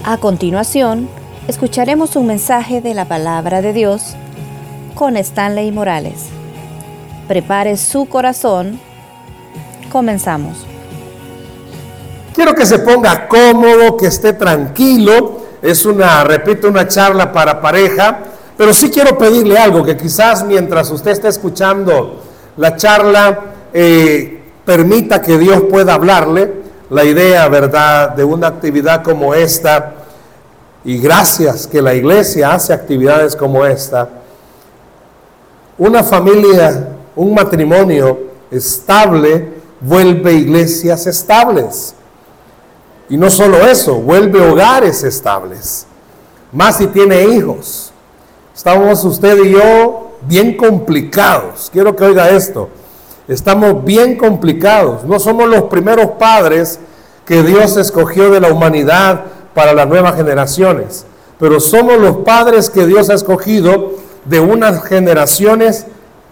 A continuación, escucharemos un mensaje de la Palabra de Dios con Stanley Morales. Prepare su corazón. Comenzamos. Quiero que se ponga cómodo, que esté tranquilo. Es una charla para pareja, pero sí quiero pedirle algo, que quizás mientras usted esté escuchando la charla, permita que Dios pueda hablarle. La idea, ¿verdad?, de una actividad como esta, y gracias que la iglesia hace actividades como esta, una familia, un matrimonio estable vuelve iglesias estables. Y no solo eso, vuelve hogares estables. Más si tiene hijos. Estamos usted y yo bien complicados. Quiero que oiga esto. Estamos bien complicados. No somos los primeros padres que Dios escogió de la humanidad para las nuevas generaciones, pero somos los padres que Dios ha escogido de unas generaciones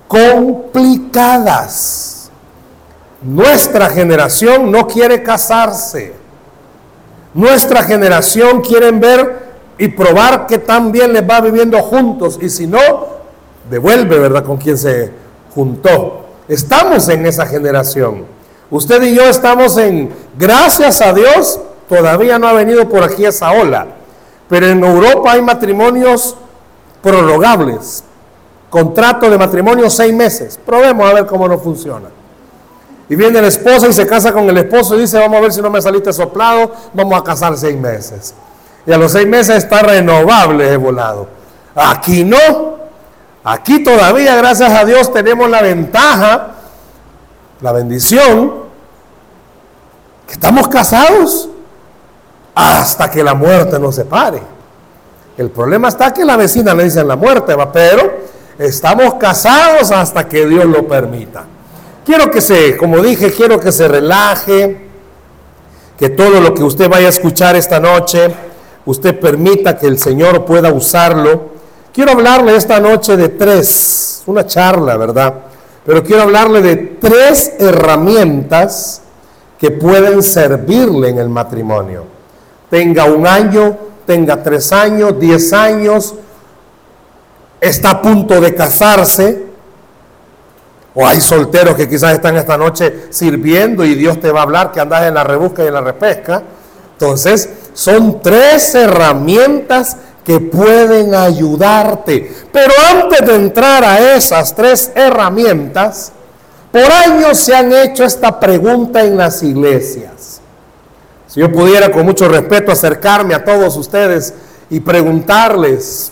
complicadas. Nuestra generación no quiere casarse. Nuestra generación quiere ver y probar que tan bien les va viviendo juntos, y si no, devuelve, ¿verdad?, con quien se juntó. Estamos en esa generación. Usted y yo estamos gracias a Dios, todavía no ha venido por aquí esa ola, pero en Europa hay matrimonios prorrogables, contrato de matrimonio 6 meses, probemos a ver cómo no funciona. Y viene la esposa y se casa con el esposo y dice: vamos a ver si no me saliste soplado, vamos a casar 6 meses. Y a los 6 meses está renovable de volado. Aquí no. Aquí todavía, gracias a Dios, tenemos la ventaja, la bendición, que estamos casados hasta que la muerte nos separe. El problema está que la vecina le dicen la muerte, pero estamos casados hasta que Dios lo permita. Quiero que se relaje, que todo lo que usted vaya a escuchar esta noche, usted permita que el Señor pueda usarlo. Quiero hablarle esta noche de 3, una charla, ¿verdad? Pero quiero hablarle de 3 herramientas que pueden servirle en el matrimonio. Tenga 1 año, tenga 3 años, 10 años, está a punto de casarse, o hay solteros que quizás están esta noche sirviendo y Dios te va a hablar que andas en la rebusca y en la repesca. Entonces, son 3 herramientas que pueden ayudarte. Pero antes de entrar a esas 3 herramientas, por años se han hecho esta pregunta en las iglesias. Si yo pudiera con mucho respeto acercarme a todos ustedes y preguntarles,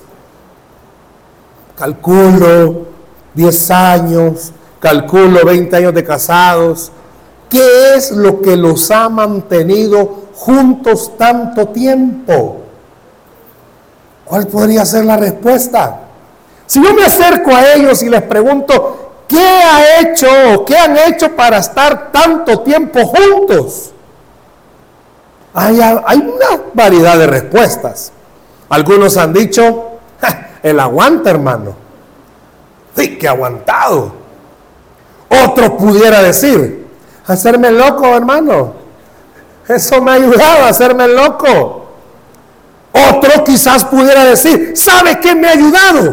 calculo 10 años, calculo 20 años de casados, ¿qué es lo que los ha mantenido juntos tanto tiempo? ¿Cuál podría ser la respuesta? Si yo me acerco a ellos y les pregunto, ¿qué han hecho para estar tanto tiempo juntos? Hay una variedad de respuestas. Algunos han dicho, el aguante, hermano. Sí, que aguantado. Otro pudiera decir, hacerme loco, hermano. Eso me ha ayudado a hacerme loco. Otro quizás pudiera decir, ¿sabe qué me ha ayudado?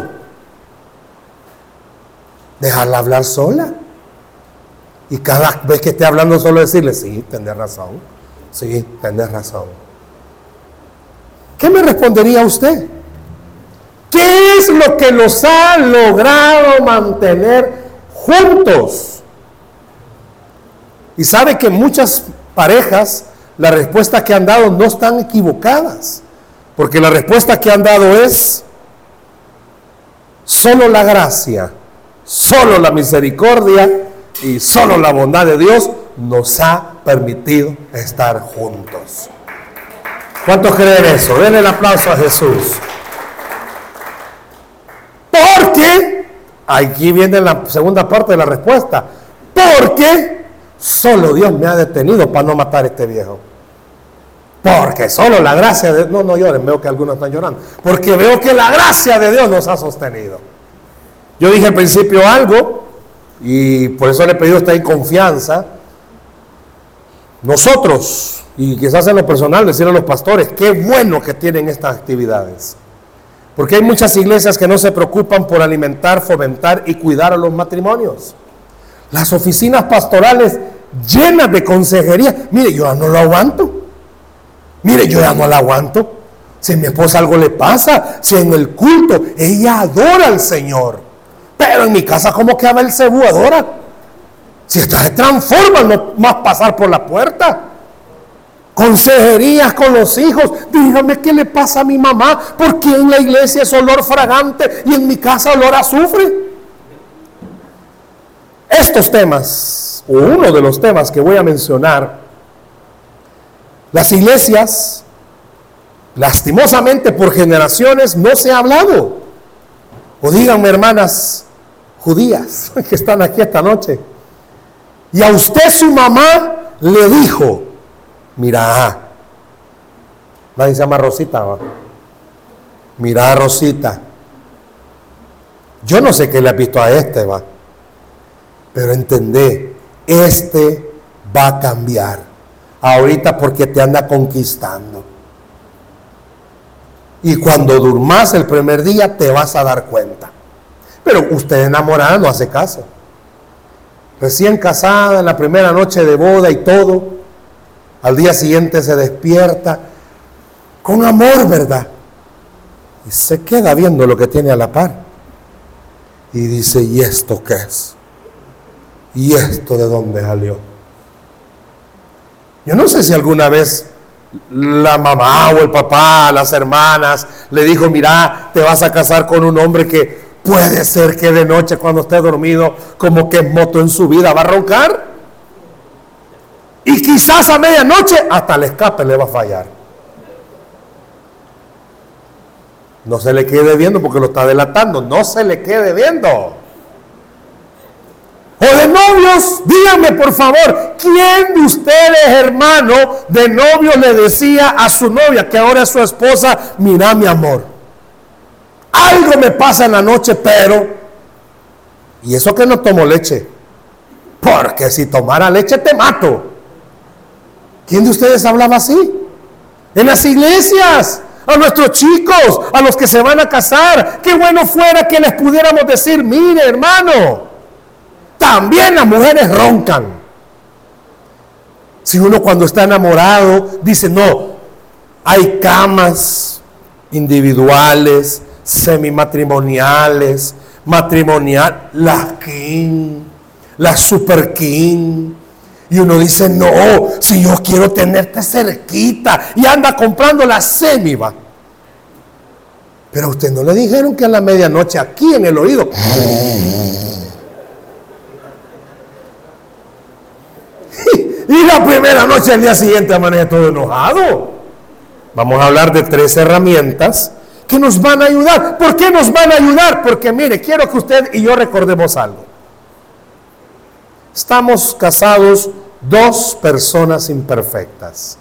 Dejarla hablar sola. Y cada vez que esté hablando solo decirle, sí, tenés razón. Sí, tenés razón. ¿Qué me respondería usted? ¿Qué es lo que los ha logrado mantener juntos? Y sabe que muchas parejas, la respuesta que han dado no están equivocadas. Porque la respuesta que han dado es solo la gracia, solo la misericordia y solo la bondad de Dios nos ha permitido estar juntos. ¿Cuántos creen eso? Denle el aplauso a Jesús. Porque, aquí viene la segunda parte de la respuesta, porque solo Dios me ha detenido para no matar a este viejo. Porque solo la gracia de Dios, no lloren, veo que algunos están llorando, porque veo que la gracia de Dios nos ha sostenido. Yo dije al principio algo, y por eso le he pedido esta confianza. Nosotros, Y quizás en lo personal decirle a los pastores, qué bueno que tienen estas actividades. Porque hay muchas iglesias que no se preocupan por alimentar, fomentar y cuidar a los matrimonios. Las oficinas pastorales llenas de consejería. Mire, yo ya no lo aguanto. Mire, yo ya no la aguanto. Si a mi esposa algo le pasa, si en el culto ella adora al Señor, pero en mi casa como que a Belcebú adora. Si esta se transforma, no más pasar por la puerta. Consejerías con los hijos. Dígame qué le pasa a mi mamá, porque en la iglesia es olor fragante y en mi casa olor a azufre. Estos temas, o uno de los temas que voy a mencionar, las iglesias, lastimosamente por generaciones, no se ha hablado. O díganme, hermanas judías que están aquí esta noche, y a usted su mamá le dijo, mira, nadie se llama Rosita, ¿va? Mira, Rosita, yo no sé qué le has visto a este, va, pero entendé, este va a cambiar ahorita porque te anda conquistando. Y cuando durmas el primer día te vas a dar cuenta. Pero usted enamorada no hace caso. Recién casada, en la primera noche de boda y todo, al día siguiente se despierta con amor, ¿verdad? Y se queda viendo lo que tiene a la par. Y dice, ¿y esto qué es? ¿Y esto de dónde salió? Yo no sé si alguna vez la mamá o el papá, las hermanas, le dijo, mira, te vas a casar con un hombre que puede ser que de noche cuando esté dormido, como que moto en su vida va a roncar. Y quizás a medianoche hasta el escape le va a fallar. No se le quede viendo porque lo está delatando, no se le quede viendo. O de novios, díganme por favor, ¿quién de ustedes, hermano, de novios le decía a su novia, que ahora es su esposa, mira mi amor, algo me pasa en la noche, pero, y eso que no tomo leche, porque si tomara leche te mato? ¿Quién de ustedes hablaba así? En las iglesias, a nuestros chicos, a los que se van a casar, qué bueno fuera que les pudiéramos decir, mire hermano, también las mujeres roncan. Si uno cuando está enamorado dice, no, hay camas individuales, semimatrimoniales, matrimonial, las king, las super king. Y uno dice, no, si yo quiero tenerte cerquita, y anda comprando la semi, va. Pero a usted no le dijeron que a la medianoche aquí en el oído y la primera noche al día siguiente amanece todo enojado. Vamos a hablar de 3 herramientas que nos van a ayudar. ¿Por qué nos van a ayudar? Porque mire, quiero que usted y yo recordemos algo. Estamos casados 2 personas imperfectas.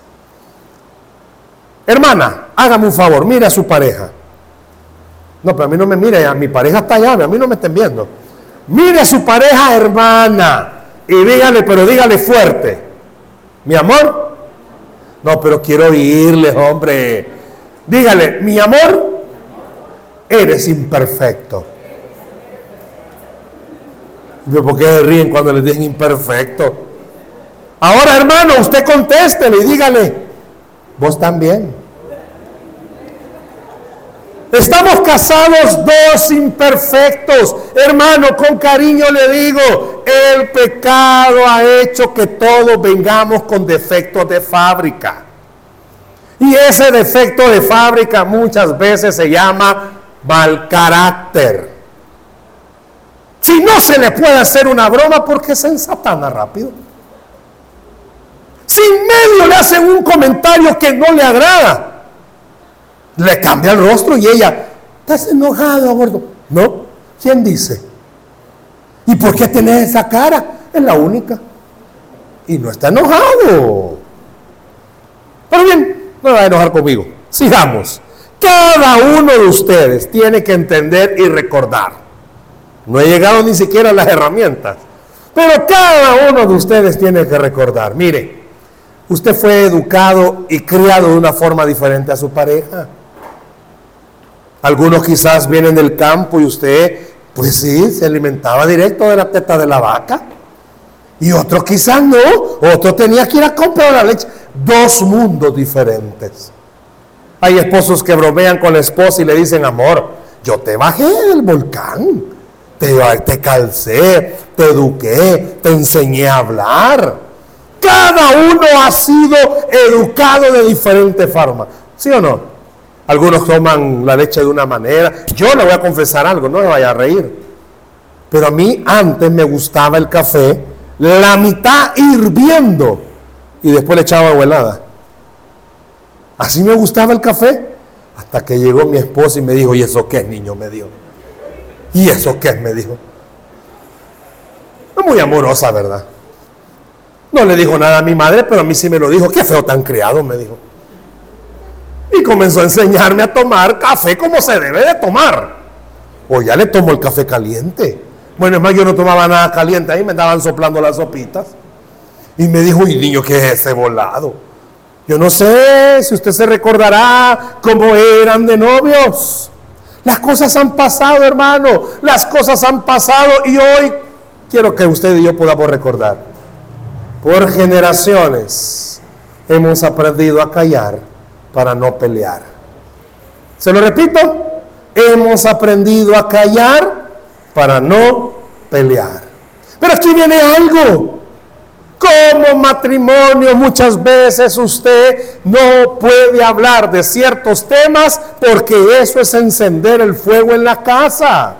Hermana, hágame un favor, mire a su pareja. No, pero a mí no me mire, a mi pareja está allá, a mí no me estén viendo. Mire a su pareja, hermana, y dígale, pero dígale fuerte. Mi amor, no, pero quiero oírle, hombre. Dígale, mi amor, eres imperfecto. ¿Por qué se ríen cuando les dicen imperfecto? Ahora, hermano, usted contéstele y dígale, vos también. Estamos casados 2 imperfectos. Hermano, con cariño le digo, el pecado ha hecho que todos vengamos con defectos de fábrica. Y ese defecto de fábrica muchas veces se llama mal carácter. Si no se le puede hacer una broma, porque se ensatana rápido. Si en medio le hacen un comentario que no le agrada, le cambia el rostro y ella, ¿estás enojado, gordo? No, ¿quién dice? ¿Y por qué tenés esa cara? Es la única. Y no está enojado. Pero bien, no va a enojar conmigo. Sigamos. Cada uno de ustedes tiene que entender y recordar. No he llegado ni siquiera a las herramientas, pero cada uno de ustedes tiene que recordar. Mire, Usted fue educado y criado de una forma diferente a su pareja. Algunos quizás vienen del campo y usted, pues sí, se alimentaba directo de la teta de la vaca. Y otros quizás no, otro tenía que ir a comprar la leche. Dos mundos diferentes. Hay esposos que bromean con la esposa y le dicen: amor, yo te bajé del volcán, te calcé, te eduqué, te enseñé a hablar. Cada uno ha sido educado de diferente forma, ¿sí o no? Algunos toman la leche de una manera. Yo le voy a confesar algo, no me vaya a reír, pero a mí antes me gustaba el café la mitad hirviendo y después le echaba agua helada. Así me gustaba el café, hasta que llegó mi esposa y me dijo: ¿y eso qué es, niño? Me dijo. ¿Y eso qué es? Me dijo. Es muy amorosa, ¿verdad? No le dijo nada a mi madre, pero a mí sí me lo dijo. Qué feo tan criado, me dijo. Y comenzó a enseñarme a tomar café como se debe de tomar. O ya le tomo el café caliente. Bueno, es más, yo no tomaba nada caliente, ahí me estaban soplando las sopitas. Y me dijo: y niño, ¿qué es ese volado? Yo no sé si usted se recordará cómo eran de novios. Las cosas han pasado, hermano. Las cosas han pasado y hoy quiero que usted y yo podamos recordar. Por generaciones hemos aprendido a callar para no pelear. Se lo repito, hemos aprendido a callar para no pelear. Pero aquí viene algo. Como matrimonio muchas veces usted no puede hablar de ciertos temas porque eso es encender el fuego en la casa.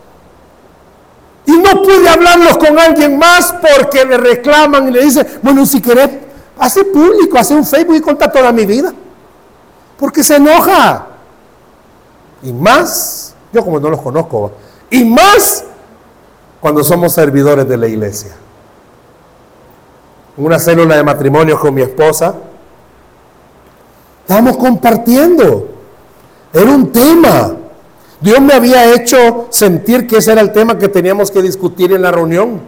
Y no puede hablarlos con alguien más porque le reclaman y le dicen: bueno, si querés, hace público, hace un Facebook y cuenta toda mi vida. Porque se enoja. Y más, yo como no los conozco, y más cuando somos servidores de la iglesia. En una célula de matrimonio con mi esposa, estábamos compartiendo. Era un tema. Dios me había hecho sentir que ese era el tema que teníamos que discutir en la reunión.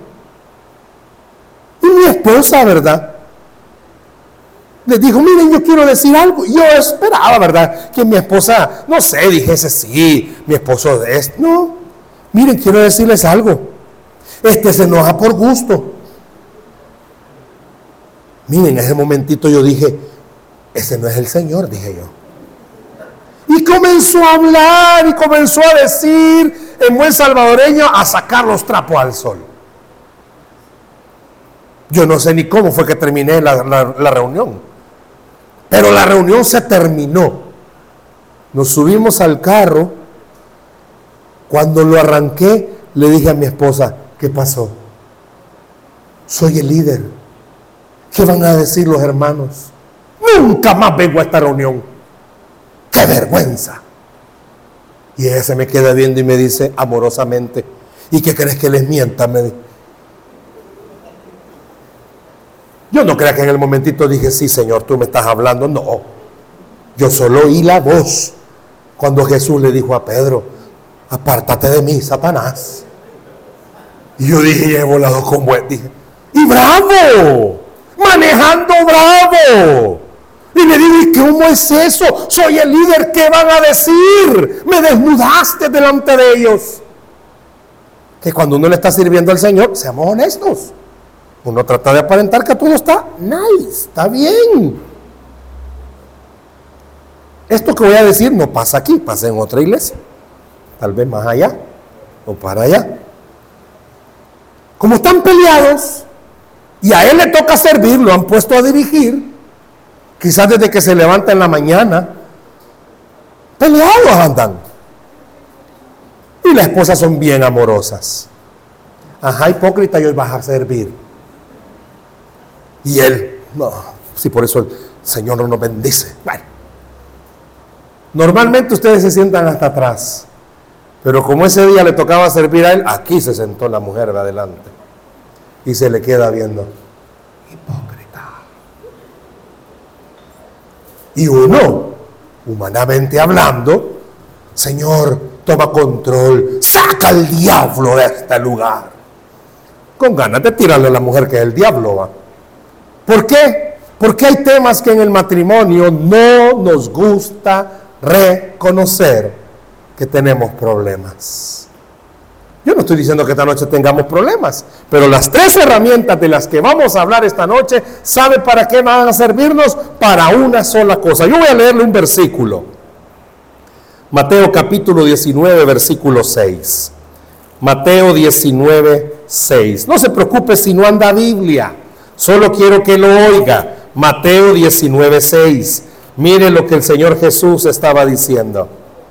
Y mi esposa, ¿verdad?, les dijo: miren, yo quiero decir algo. Yo esperaba, ¿verdad?, que mi esposa, no sé, dijese: sí, mi esposo es. No, miren, quiero decirles algo. Se enoja por gusto. Miren, en ese momentito yo dije: ese no es el Señor, dije yo. Y comenzó a hablar y comenzó a decir en buen salvadoreño, a sacar los trapos al sol. Yo no sé ni cómo fue que terminé la reunión, pero la reunión se terminó. Nos subimos al carro. Cuando lo arranqué, le dije a mi esposa: ¿qué pasó? Soy el líder. ¿Qué van a decir los hermanos? Nunca más vengo a esta reunión. ¡Qué vergüenza! Y ella se me queda viendo y me dice amorosamente: ¿y qué crees que les mienta? Me dice. Yo no creo que en el momentito dije: sí, Señor, tú me estás hablando. No, yo solo oí la voz cuando Jesús le dijo a Pedro: apártate de mí, Satanás. Y yo dije: he volado con buen. Dije: ¡y bravo! Manejando bravo. Y le digo: ¿y cómo es eso? Soy el líder, ¿qué van a decir? Me desnudaste delante de ellos. Que cuando uno le está sirviendo al Señor, seamos honestos. Uno trata de aparentar que todo está nice, está bien. Esto que voy a decir no pasa aquí, pasa en otra iglesia. Tal vez más allá o para allá. Como están peleados y a él le toca servir, lo han puesto a dirigir. Quizás desde que se levanta en la mañana, peleados andan. Y las esposas son bien amorosas. Ajá, hipócrita, y hoy vas a servir. Y él, no, sí, por eso el Señor no nos bendice. Bueno, normalmente ustedes se sientan hasta atrás, pero como ese día le tocaba servir a él, aquí se sentó la mujer de adelante. Y se le queda viendo. Hipócrita. Y uno, humanamente hablando: Señor, toma control, saca al diablo de este lugar. Con ganas de tirarle a la mujer que es el diablo, ¿va? ¿Por qué? Porque hay temas que en el matrimonio no nos gusta reconocer que tenemos problemas. Yo no estoy diciendo que esta noche tengamos problemas, pero las 3 herramientas de las que vamos a hablar esta noche, ¿sabe para qué van a servirnos? Para una sola cosa. Yo voy a leerle un versículo. Mateo capítulo 19, versículo 6. Mateo 19, 6. No se preocupe si no anda Biblia, solo quiero que lo oiga. Mateo 19, 6. Mire lo que el Señor Jesús estaba diciendo.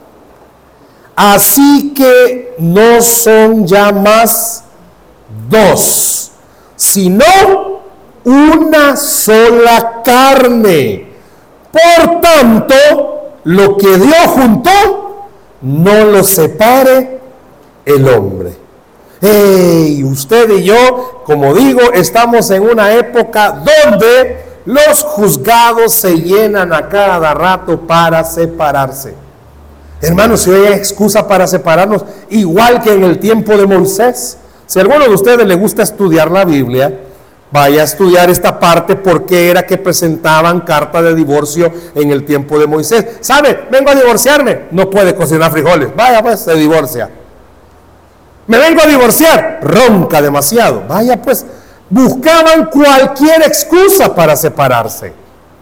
Así que no son ya más 2, sino una sola carne. Por tanto, lo que Dios juntó, no lo separe el hombre. Hey, usted y yo, como digo, estamos en una época donde los juzgados se llenan a cada rato para separarse. Hermanos, si hoy hay excusa para separarnos, igual que en el tiempo de Moisés. Si a alguno de ustedes le gusta estudiar la Biblia, vaya a estudiar esta parte, porque era que presentaban carta de divorcio en el tiempo de Moisés. ¿Sabe? Vengo a divorciarme. No puede cocinar frijoles. Vaya pues, se divorcia. Me vengo a divorciar. Ronca demasiado. Vaya pues, buscaban cualquier excusa para separarse.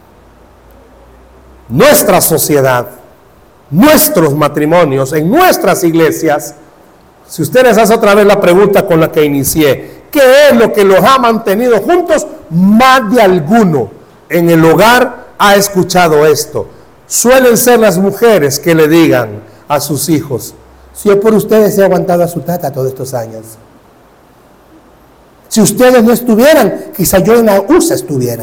Nuestra sociedad, nuestros matrimonios, en nuestras iglesias, si usted les hace otra vez la pregunta con la que inicié, ¿qué es lo que los ha mantenido juntos? Más de alguno en el hogar ha escuchado esto. Suelen ser las mujeres que le digan a sus hijos: si yo por ustedes he aguantado a su tata todos estos años. Si ustedes no estuvieran, quizá yo en la USA estuviera.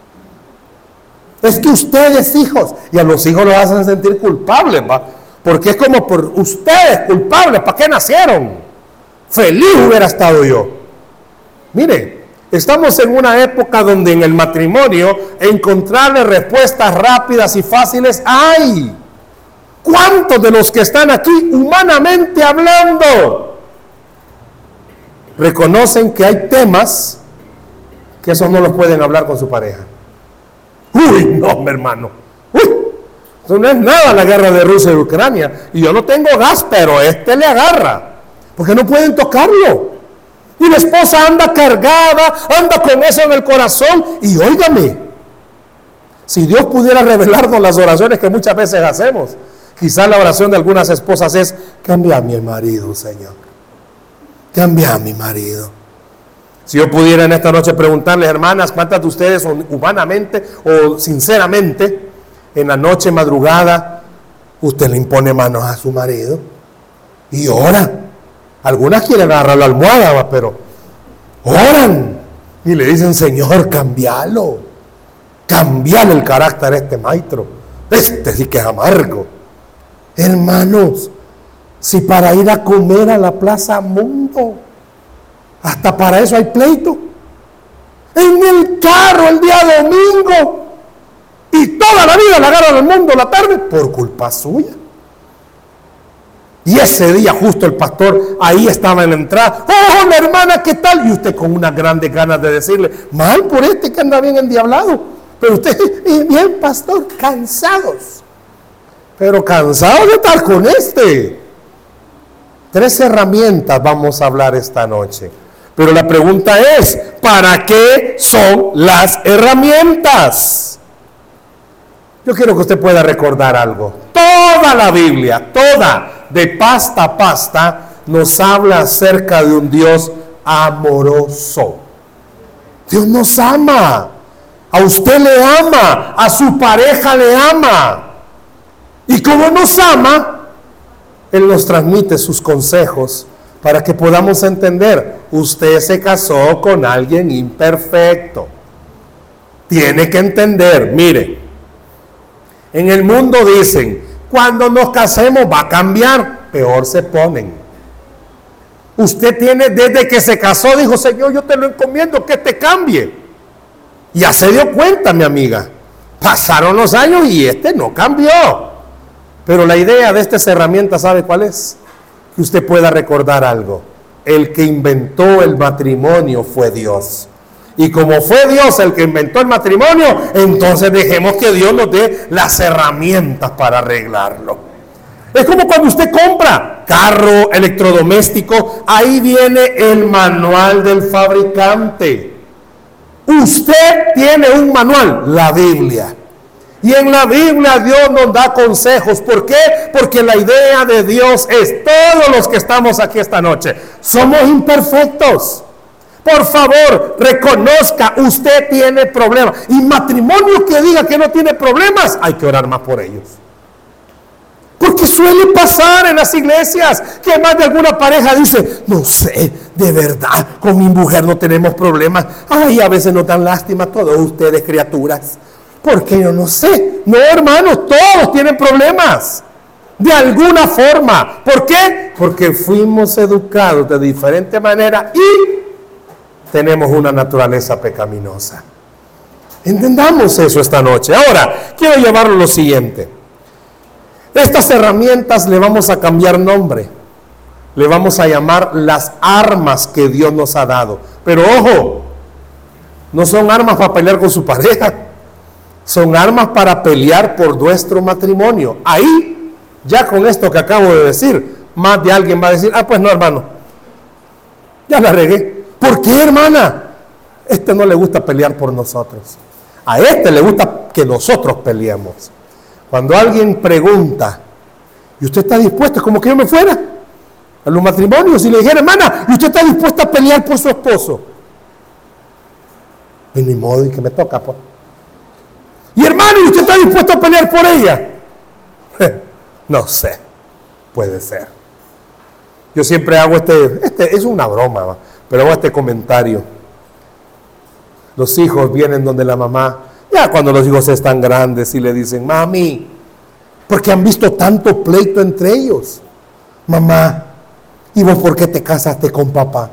Es que ustedes, hijos, y a los hijos los hacen sentir culpables, ¿va? Porque es como por ustedes culpables, ¿para qué nacieron? Feliz hubiera estado yo. Mire, estamos en una época donde en el matrimonio encontrarle respuestas rápidas y fáciles hay. ¿Cuántos de los que están aquí, humanamente hablando, reconocen que hay temas que esos no los pueden hablar con su pareja? Uy, no, mi hermano. Uy, eso no es nada la guerra de Rusia y Ucrania. Y yo no tengo gas, pero le agarra. Porque no pueden tocarlo. Y la esposa anda cargada, anda con eso en el corazón. Y óigame, si Dios pudiera revelarnos las oraciones que muchas veces hacemos, quizás la oración de algunas esposas es: cambia a mi marido, Señor. Cambia a mi marido. Si yo pudiera en esta noche preguntarles, hermanas, ¿cuántas de ustedes humanamente o sinceramente en la noche madrugada usted le impone manos a su marido y ora? Algunas quieren agarrar la almohada, pero oran y le dicen: Señor, cambialo, cambiale el carácter a este maestro, sí que es amargo. Hermanos, si para ir a comer a la Plaza Mundo, hasta para eso hay pleito. En el carro el día domingo, y toda la vida la agarran al mundo la tarde por culpa suya. Y ese día justo el pastor ahí estaba en la entrada: ¡oh, mi hermana, qué tal! Y usted con unas grandes ganas de decirle: mal por que anda bien endiablado. Pero usted: bien, pastor, cansados. Pero cansados de estar con 3 herramientas vamos a hablar esta noche. Pero la pregunta es: ¿para qué son las herramientas? Yo quiero que usted pueda recordar algo. Toda la Biblia, toda, de pasta a pasta, nos habla acerca de un Dios amoroso. Dios nos ama. A usted le ama, a su pareja le ama. Y como nos ama, Él nos transmite sus consejos para que podamos entender: usted se casó con alguien imperfecto. Tiene que entender, mire, en el mundo dicen: cuando nos casemos va a cambiar. Peor se ponen. Usted tiene, desde que se casó, dijo: Señor, yo te lo encomiendo, que te cambie. Ya se dio cuenta, mi amiga. Pasaron los años y no cambió. Pero la idea de estas herramientas, ¿sabe cuál es? Que usted pueda recordar algo: el que inventó el matrimonio fue Dios. Y como fue Dios el que inventó el matrimonio, entonces dejemos que Dios nos dé las herramientas para arreglarlo. Es como cuando usted compra carro, electrodoméstico, ahí viene el manual del fabricante. Usted tiene un manual, la Biblia. Y en la Biblia Dios nos da consejos. ¿Por qué? Porque la idea de Dios es, todos los que estamos aquí esta noche, somos imperfectos. Por favor, reconozca, usted tiene problemas. Y matrimonio que diga que no tiene problemas, hay que orar más por ellos. Porque suele pasar en las iglesias que más de alguna pareja dice, no sé, de verdad, con mi mujer no tenemos problemas. Ay, a veces nos dan lástima todos ustedes, criaturas. Porque yo no sé. No, hermanos, todos tienen problemas. De alguna forma. ¿Por qué? Porque fuimos educados de diferente manera y tenemos una naturaleza pecaminosa. Entendamos eso esta noche. Ahora, quiero llevarlo a lo siguiente. Estas herramientas le vamos a cambiar nombre. Le vamos a llamar las armas que Dios nos ha dado. Pero ojo, no son armas para pelear con su pareja. Son armas para pelear por nuestro matrimonio. Ahí, ya con esto que acabo de decir, más de alguien va a decir, pues no, hermano, ya la regué. ¿Por qué, hermana? Este no le gusta pelear por nosotros. A este le gusta que nosotros peleemos. Cuando alguien pregunta, ¿y usted está dispuesto? Es como que yo me fuera a los matrimonios y le dijera, hermana, ¿y usted está dispuesta a pelear por su esposo? Y ni modo, y que me toca, pues. Y hermano, ¿y usted está dispuesto a pelear por ella? No sé, puede ser. Yo siempre hago es una broma, pero hago este comentario. Los hijos vienen donde la mamá, ya cuando los hijos están grandes y le dicen, mami, porque han visto tanto pleito entre ellos. Mamá, ¿y vos por qué te casaste con papá?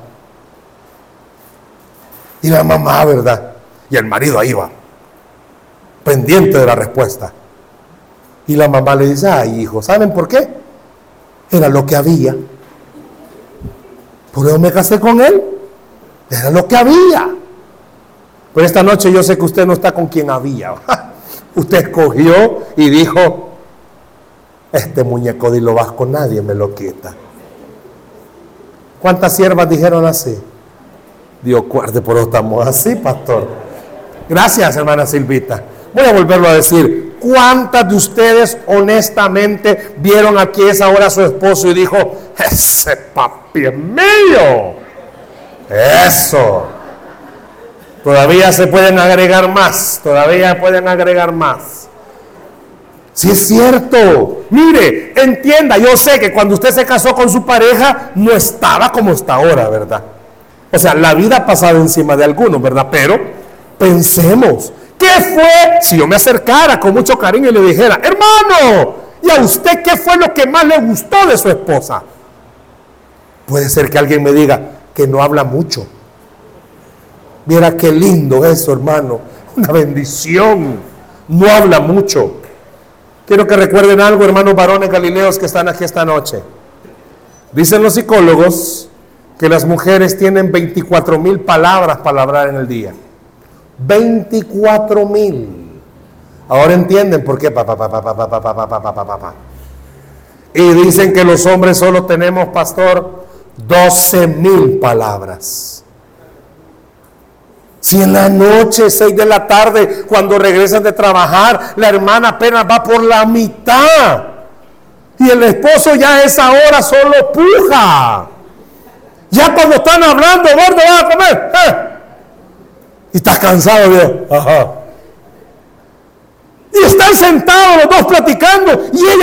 Y la mamá, ¿verdad? Y el marido ahí va, pendiente de la respuesta. Y la mamá le dice, ay, hijo, ¿saben por qué? Era lo que había. Por eso me casé con él. Era lo que había. Pero esta noche yo sé que usted no está con quien había. Usted escogió y dijo, este muñeco de lo vasco nadie me lo quita. ¿Cuántas siervas dijeron así? Dios guarde, por eso estamos así, pastor. Gracias, hermana Silvita. Voy a volverlo a decir. ¿Cuántas de ustedes honestamente vieron aquí esa hora a su esposo y dijo, ese papi es mío? Eso. Todavía se pueden agregar más. Todavía pueden agregar más. Sí es cierto. Mire, entienda, yo sé que cuando usted se casó con su pareja no estaba como está ahora, ¿verdad? O sea, la vida ha pasado encima de algunos, ¿verdad? Pero pensemos, ¿qué fue si yo me acercara con mucho cariño y le dijera, hermano, ¿y a usted qué fue lo que más le gustó de su esposa? Puede ser que alguien me diga que no habla mucho. Mira qué lindo eso, hermano. Una bendición. No habla mucho. Quiero que recuerden algo, hermanos varones galileos que están aquí esta noche. Dicen los psicólogos que las mujeres tienen 24,000 palabras para hablar en el día. 24,000. Ahora entienden por qué. Y dicen que los hombres solo tenemos, pastor, 12,000 palabras. Si en la noche, 6 de la tarde, cuando regresan de trabajar, la hermana apenas va por la mitad. Y el esposo ya a esa hora solo puja. Ya cuando están hablando, gordo, ¿vas a comer? Y estás cansado, Dios. Ajá. Y están sentados los dos platicando. Y ella,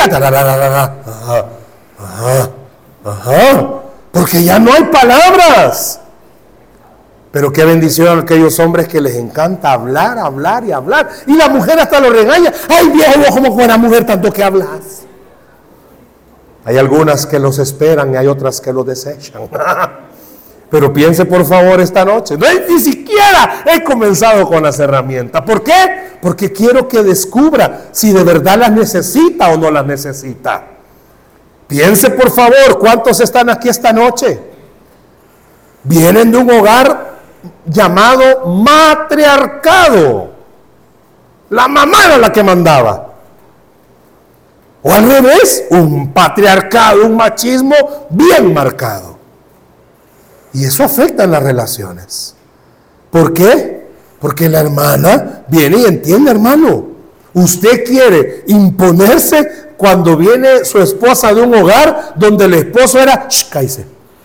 ajá. Porque ya no hay palabras. Pero qué bendición a aquellos hombres que les encanta hablar, hablar y hablar. Y la mujer hasta lo regaña. Ay, viejo, vos como buena mujer tanto que hablas. Hay algunas que los esperan y hay otras que los desechan. Pero piense por favor esta noche. Ni siquiera he comenzado con las herramientas. ¿Por qué? Porque quiero que descubra si de verdad las necesita o no las necesita. Piense por favor, ¿cuántos están aquí esta noche? Vienen de un hogar llamado matriarcado. La mamá era la que mandaba. O al revés, un patriarcado, un machismo bien marcado. Y eso afecta en las relaciones. ¿Por qué? Porque la hermana viene y entiende, hermano. Usted quiere imponerse cuando viene su esposa de un hogar donde el esposo era, cállese.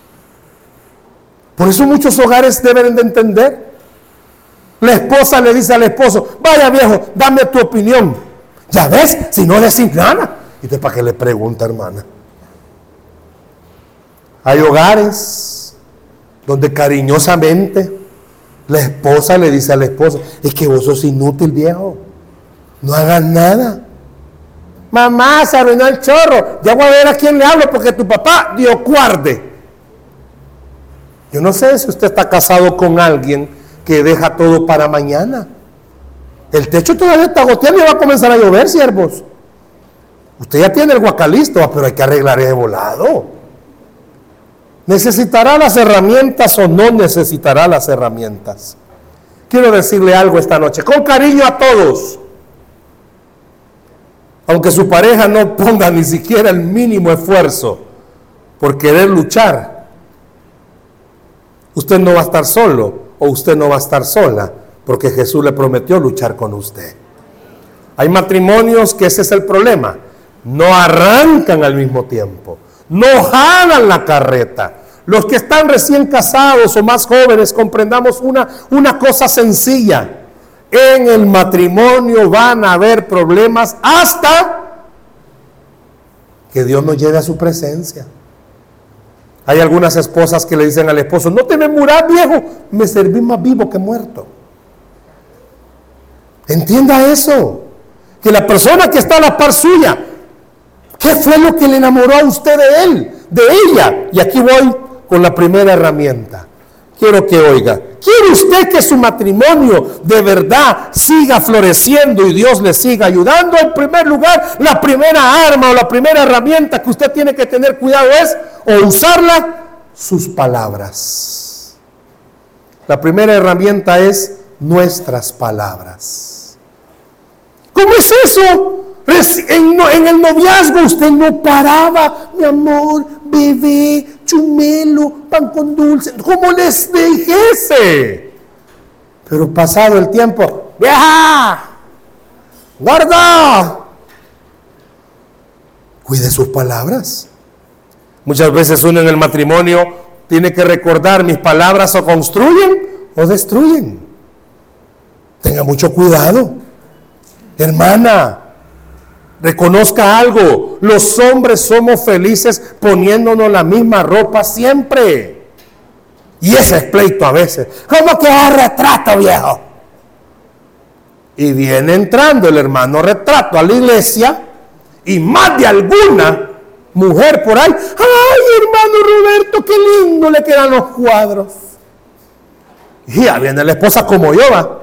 Por eso muchos hogares deben de entender. La esposa le dice al esposo, vaya viejo, dame tu opinión. Ya ves, si no decís nada. ¿Y usted para qué le pregunta, hermana? Hay hogares donde cariñosamente la esposa le dice al esposo, es que vos sos inútil, viejo. No hagas nada. Mamá, se arruinó el chorro. Ya voy a ver a quién le hablo porque tu papá, Dios guarde. Yo no sé si usted está casado con alguien que deja todo para mañana. El techo todavía está goteando y va a comenzar a llover, siervos. Usted ya tiene el guacalisto, pero hay que arreglar ese volado. ¿Necesitará las herramientas o no necesitará las herramientas? Quiero decirle algo esta noche, con cariño a todos. Aunque su pareja no ponga ni siquiera el mínimo esfuerzo por querer luchar, usted no va a estar solo o usted no va a estar sola, porque Jesús le prometió luchar con usted. Hay matrimonios que ese es el problema. No arrancan al mismo tiempo, no jalan la carreta. Los que están recién casados o más jóvenes, comprendamos una cosa sencilla. En el matrimonio van a haber problemas hasta que Dios nos lleve a su presencia. Hay algunas esposas que le dicen al esposo, no te me murás, viejo, me serví más vivo que muerto. Entienda eso, que la persona que está a la par suya, ¿qué fue lo que le enamoró a usted de él, de ella? Y aquí voy con la primera herramienta. Quiero que oiga, ¿quiere usted que su matrimonio de verdad siga floreciendo y Dios le siga ayudando? En primer lugar, la primera arma o la primera herramienta que usted tiene que tener cuidado es, o usarla, sus palabras. La primera herramienta es nuestras palabras. ¿Cómo es eso? En el noviazgo usted no paraba, mi amor, bebé, chumelo, pan con dulce, como les dijese. Pero pasado el tiempo, vieja, gordo, cuide sus palabras. Muchas veces uno en el matrimonio tiene que recordar, mis palabras o construyen o destruyen. Tenga mucho cuidado, hermana. Reconozca algo, los hombres somos felices poniéndonos la misma ropa siempre. Y ese es pleito a veces. ¿Cómo que es retrato, viejo? Y viene entrando el hermano retrato a la iglesia y más de alguna mujer por ahí. ¡Ay, hermano Roberto, qué lindo le quedan los cuadros! Y ya viene la esposa como yo, va.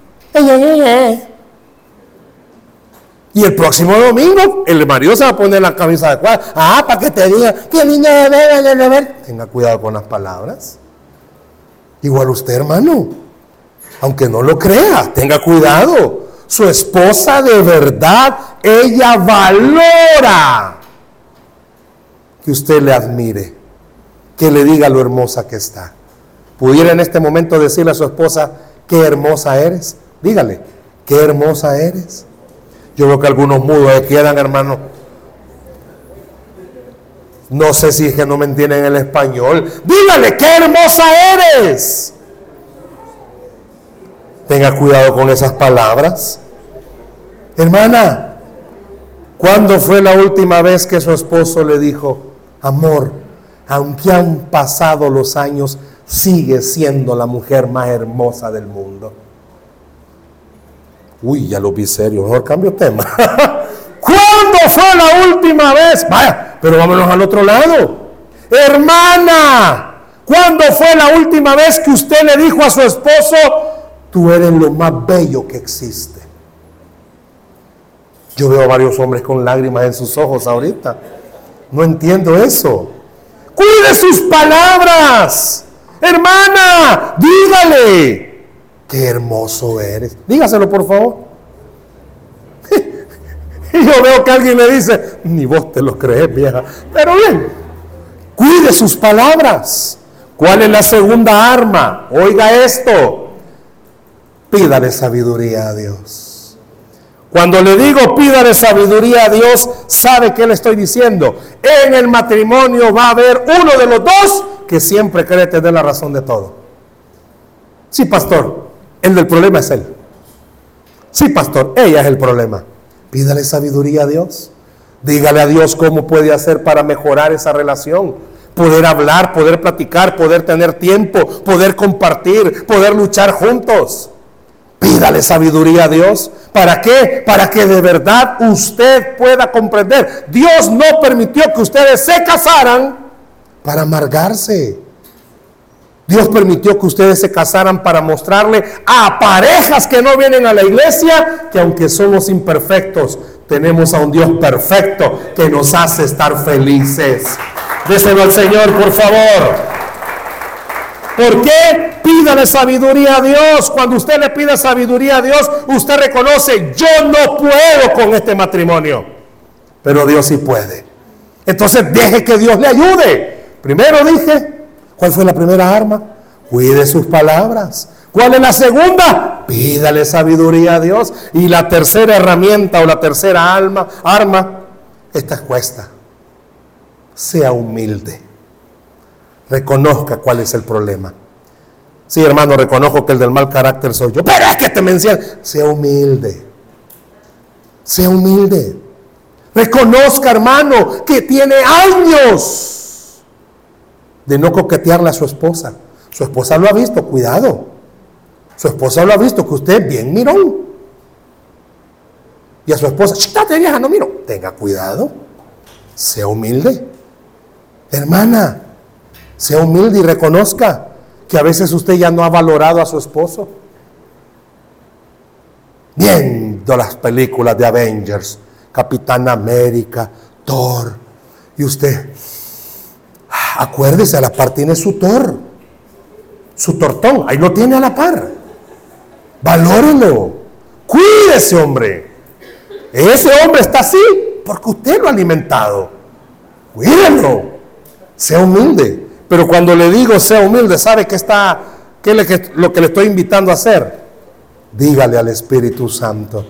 Y el próximo domingo, el marido se va a poner la camisa adecuada. Para que te diga, qué niña de beber. Tenga cuidado con las palabras. Igual usted, hermano. Aunque no lo crea, tenga cuidado. Su esposa de verdad, ella valora que usted le admire, que le diga lo hermosa que está. Pudiera en este momento decirle a su esposa, qué hermosa eres. Dígale, qué hermosa eres. Yo veo que algunos mudos se quedan, hermano. No sé si es que no me entienden el español. Dígale, qué hermosa eres. Tenga cuidado con esas palabras. Hermana, ¿cuándo fue la última vez que su esposo le dijo, amor, aunque han pasado los años, sigue siendo la mujer más hermosa del mundo? Uy, ya lo vi serio, mejor cambio de tema. ¿Cuándo fue la última vez? Vaya, pero vámonos al otro lado. Hermana, ¿cuándo fue la última vez que usted le dijo a su esposo, tú eres lo más bello que existe? Yo veo a varios hombres con lágrimas en sus ojos ahorita. No entiendo eso. Cuide sus palabras. Hermana, dígale, qué hermoso eres. Dígaselo, por favor. Y yo veo que alguien le dice, ni vos te lo crees, vieja. Pero bien, cuide sus palabras. ¿Cuál es la segunda arma? Oiga esto. Pídale sabiduría a Dios. Cuando le digo pídale sabiduría a Dios, ¿sabe qué le estoy diciendo? En el matrimonio va a haber uno de los dos que siempre cree tener la razón de todo. Sí, pastor, el del problema es él. Sí, pastor, ella es el problema. Pídale sabiduría a Dios. Dígale a Dios cómo puede hacer para mejorar esa relación. Poder hablar, poder platicar, poder tener tiempo, poder compartir, poder luchar juntos. Pídale sabiduría a Dios. ¿Para qué? Para que de verdad usted pueda comprender. Dios no permitió que ustedes se casaran para amargarse. Dios permitió que ustedes se casaran para mostrarle a parejas que no vienen a la iglesia que aunque somos imperfectos, tenemos a un Dios perfecto que nos hace estar felices. Déselo al Señor, por favor. ¿Por qué? Pídale sabiduría a Dios. Cuando usted le pida sabiduría a Dios, usted reconoce, yo no puedo con este matrimonio, pero Dios sí puede. Entonces deje que Dios le ayude. Primero dije, ¿cuál fue la primera arma? Cuide sus palabras. ¿Cuál es la segunda? Pídale sabiduría a Dios. Y la tercera herramienta o la tercera arma, esta cuesta. Sea humilde. Reconozca cuál es el problema. Sí, hermano, reconozco que el del mal carácter soy yo, pero es que te menciono. Sea humilde. Sea humilde. Reconozca, hermano, que tiene años de no coquetearle a su esposa. Su esposa lo ha visto, cuidado. Su esposa lo ha visto, que usted es bien mirón. Y a su esposa, ¡chítate vieja, no miro! Tenga cuidado. Sea humilde. Hermana, sea humilde y reconozca que a veces usted ya no ha valorado a su esposo. Viendo las películas de Avengers, Capitán América, Thor, y usted, acuérdese, a la par tiene su Thor, su tortón, ahí lo tiene a la par. Valórelo, cuídese, hombre. Ese hombre está así porque usted lo ha alimentado. Cuídelo, sea humilde. Pero cuando le digo sea humilde, ¿sabe qué es lo que le estoy invitando a hacer? Dígale al Espíritu Santo,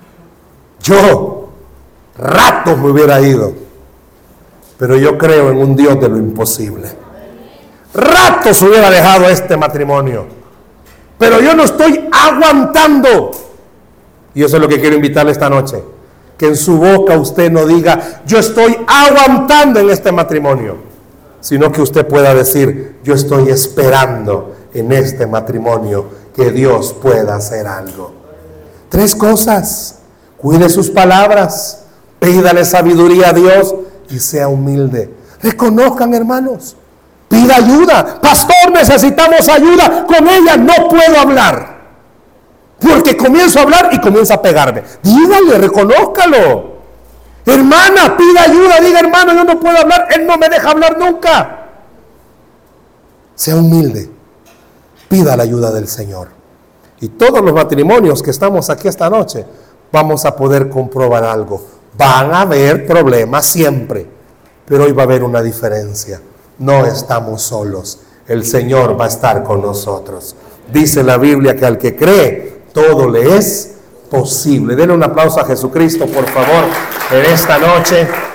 yo rato me hubiera ido, pero yo creo en un Dios de lo imposible. Ratos hubiera dejado este matrimonio, pero yo no estoy aguantando. Y eso es lo que quiero invitarle esta noche, que en su boca usted no diga yo estoy aguantando en este matrimonio, sino que usted pueda decir yo estoy esperando en este matrimonio que Dios pueda hacer algo. 3 cosas: cuide sus palabras, pídale sabiduría a Dios y sea humilde. Reconozcan, hermanos, pida ayuda. Pastor, necesitamos ayuda, con ella no puedo hablar, porque comienzo a hablar y comienza a pegarme. Dígale, reconózcalo. Hermana, pida ayuda, diga hermano, yo no puedo hablar, él no me deja hablar nunca. Sea humilde, pida la ayuda del Señor. Y todos los matrimonios que estamos aquí esta noche, vamos a poder comprobar algo. Van a haber problemas siempre, pero hoy va a haber una diferencia. No estamos solos, el Señor va a estar con nosotros. Dice la Biblia que al que cree, todo le es posible. Denle un aplauso a Jesucristo, por favor, en esta noche.